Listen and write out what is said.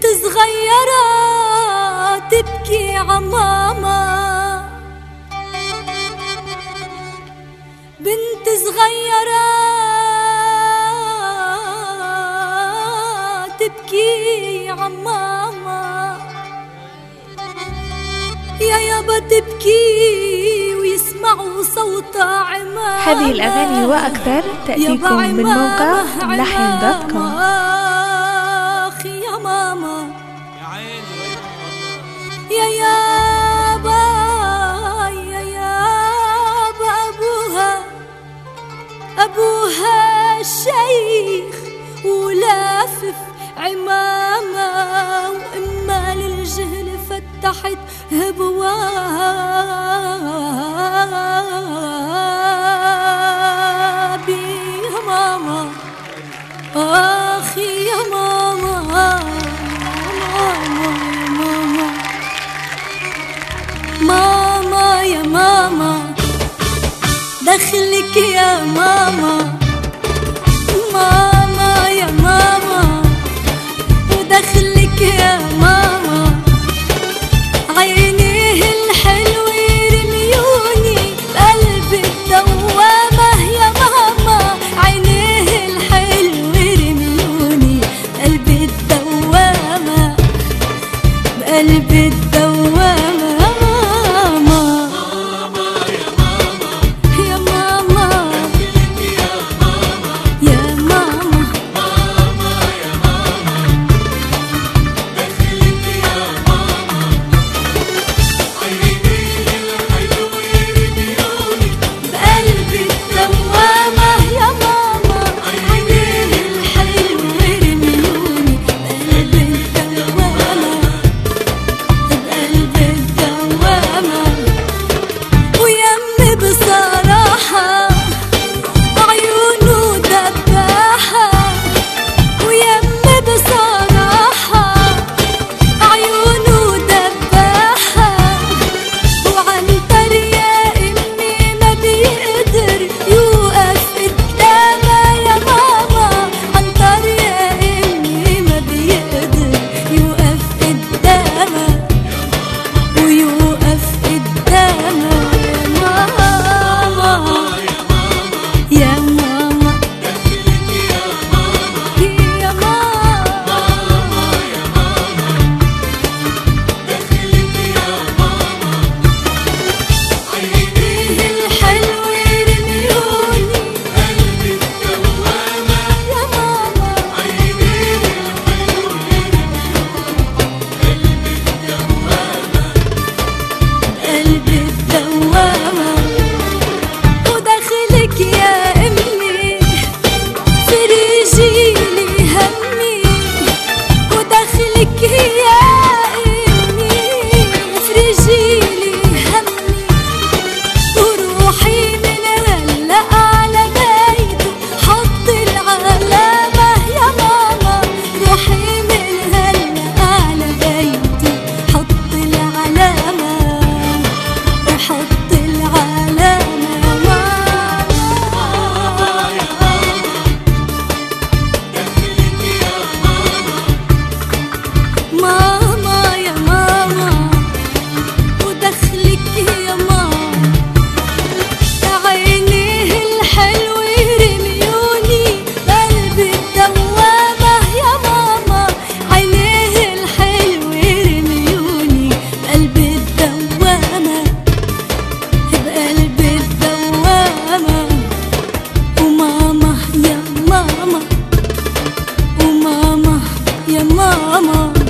بنت صغيرة تبكي عماما، بنت صغيرة تبكي عماما، يا يابا تبكي ويسمعوا صوتها عماما. هذه الأغاني وأكثر تأتيكم من موقع لحن.com. يا ماما يا يابا يا يابا أبوها الشيخ ولافف عمامة، وإما للجهل فتحت أبوابي. يا ماما آخي يا ماما، ماما يا ماما دخلك يا ماما، ماما يا ماما ودخلك يا ماما، عينيه الحلوة رميوني بقلب الدوامة. يا ماما عينيه الحلوة رميوني بقلب الدوامة، بقلب الدوامة. وماما يا ماما